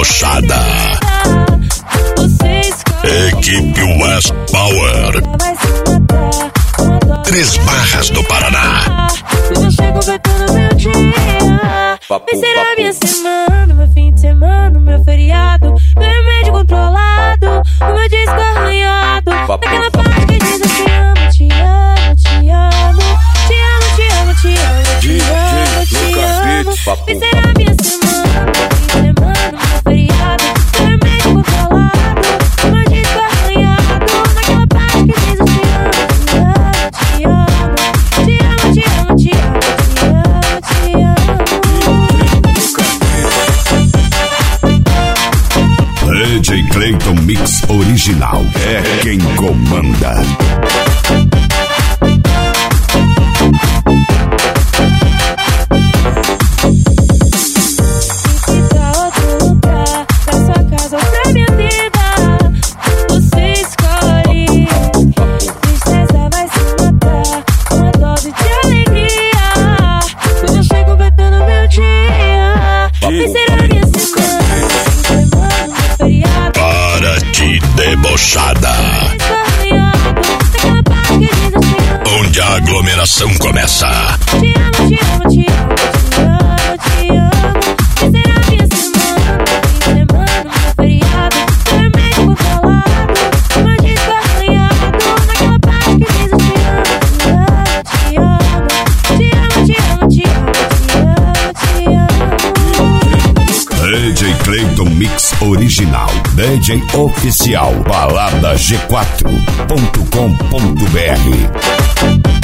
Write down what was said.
debochada. Equipe West Power. 3 Barras do Paraná. Eu chego vetando meu dia. Vai ser a minha semana, meu fim de semana, meu feriado, meu remédio controlado, o meu disco arranhado. Naquela parte que diz eu te amo, te amo, te amo, te amo, te amo, te amo, te amo, te amo. Vai ser a minha semana, meu fim de semana, meu feriado, meu remédio controlado, o meu disco arranhado. Naquela parte que diz eu te amo, te amo, te amo, te amo, te amo, te amo, te amo. DJ Clayton Mix Original é quem comanda. Visita outro lugar, pra sua casa ou pra minha vida, você escolhe. Tristeza vai se matar, uma dose de alegria. Quando eu chego vetando meu dia, vai ser a minha semana, meu feriado. Para de debochada, onde a aglomeração começa. Te amo, te amo, te amo, te amo, te amo. Vai ser a minha semana, fim de semana, meu feriado, meu remédio controlado, o meu disco arranhado. Naquela parte que diz eu te amo, te amo, te amo, te amo, te amo, te amo, te amo. DJ Clayton Mix Original, DJ Oficial, balada G4.com.br.